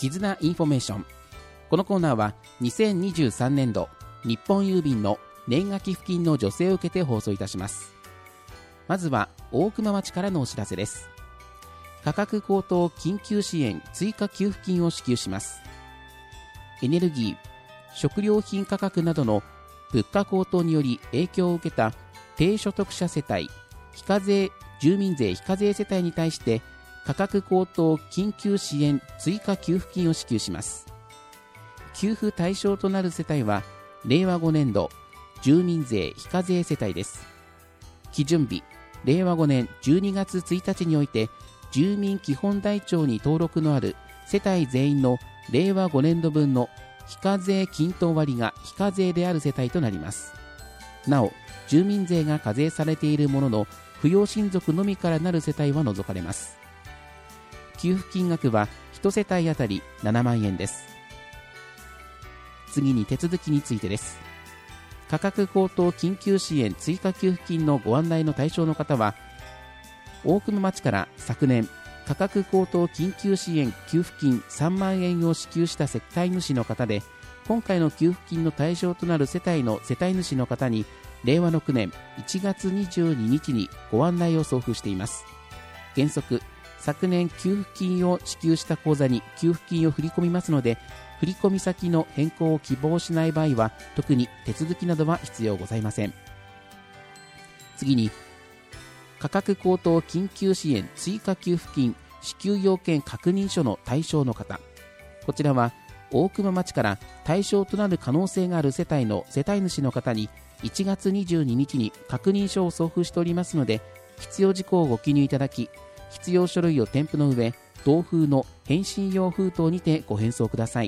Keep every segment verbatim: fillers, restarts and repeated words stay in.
絆インフォメーション。このコーナーはにせんにじゅうさんねんど日本郵便の年賀寄付金の助成を受けて放送いたします。まずは大熊町からのお知らせです。価格高騰緊急支援追加給付金を支給します。エネルギー、食料品価格などの物価高騰により影響を受けた低所得者世帯、非課税住民税非課税世帯に対して価格高騰緊急支援追加給付金を支給します。給付対象となる世帯はれいわごねんど住民税非課税世帯です。基準日れいわごねんじゅうにがつついたちにおいて住民基本台帳に登録のある世帯全員のれいわごねんどぶんの非課税均等割が非課税である世帯となります。なお、住民税が課税されているものの扶養親族のみからなる世帯は除かれます。給付金額はひと世帯当たりななまんえんです。次に手続きについてです。価格高騰緊急支援追加給付金のご案内の対象の方は、大熊町から昨年価格高騰緊急支援給付金さんまんえんを支給した世帯主の方で、今回の給付金の対象となる世帯の世帯主の方にれいわろくねんいちがつにじゅうににちにご案内を送付しています。原則昨年給付金を支給した口座に給付金を振り込みますので、振込先の変更を希望しない場合は特に手続きなどは必要ございません。次に価格高騰緊急支援追加給付金支給要件確認書の対象の方、こちらは大熊町から対象となる可能性がある世帯の世帯主の方にいちがつにじゅうににちに確認書を送付しておりますので、必要事項をご記入いただき、必要書類を添付の上、同封の返信用封筒にてご返送ください。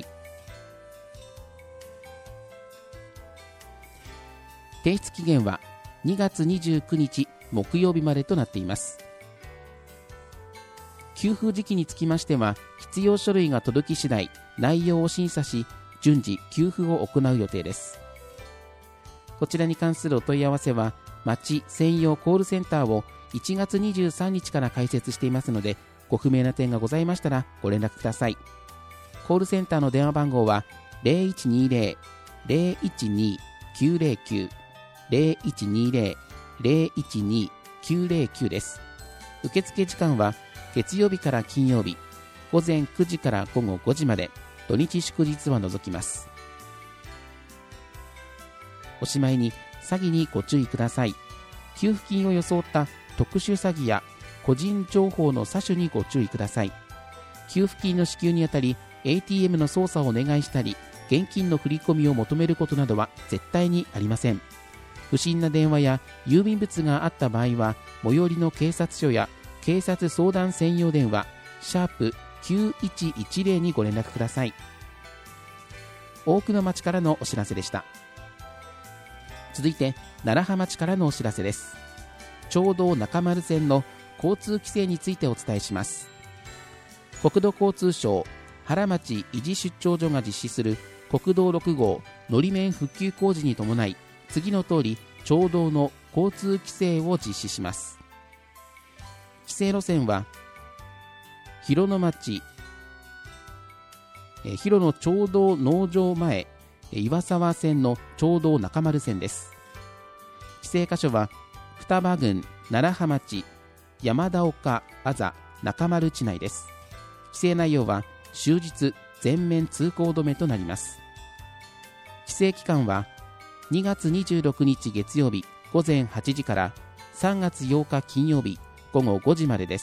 提出期限はにがつにじゅうくにち木曜日までとなっています。給付時期につきましては、必要書類が届き次第内容を審査し、順次給付を行う予定です。こちらに関するお問い合わせは町専用コールセンターをいちがつにじゅうさんにちから開設していますので、ご不明な点がございましたらご連絡ください。コールセンターの電話番号は ゼロいちにゼロ ゼロいちに きゅうゼロきゅう ゼロいちにゼロ ゼロいちに きゅうゼロきゅう です。受付時間は月曜日から金曜日ごぜんくじからごごごじまで、土日祝日は除きます。おしまいに詐欺にご注意ください。給付金を装った特殊詐欺や個人情報の詐取にご注意ください。給付金の支給にあたり エーティーエム の操作をお願いしたり、現金の振り込みを求めることなどは絶対にありません。不審な電話や郵便物があった場合は、最寄りの警察署や警察相談専用電話シャープきゅういちいちゼロにご連絡ください。大熊町からのお知らせでした。続いて楢葉町からのお知らせです。町道中丸線の交通規制についてお伝えします。国土交通省原町維持出張所が実施する国道ろくごうのり面復旧工事に伴い、次の通り町道の交通規制を実施します。規制路線は広野町え広野町道農場前岩沢線の町道中丸線です。規制箇所は双葉郡楢葉町山田岡あざ中丸地内です。規制内容は終日全面通行止めとなります。規制期間はにがつにじゅうろくにち月曜日ごぜんはちじからさんがつようか金曜日ごごごじまでです。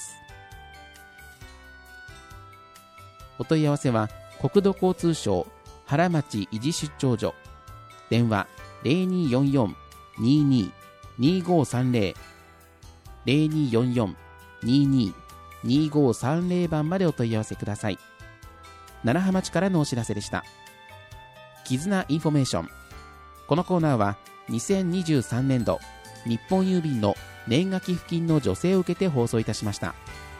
お問い合わせは国土交通省原町維持出張所、電話 ゼロにーよんよん にーにー にーごーさんゼロ ゼロにーよんよん にーにー にーごーさんゼロ 番までお問い合わせください。楢葉町からのお知らせでした。絆インフォメーション。このコーナーはにせんにじゅうさんねんど日本郵便の年賀寄付金の助成を受けて放送いたしました。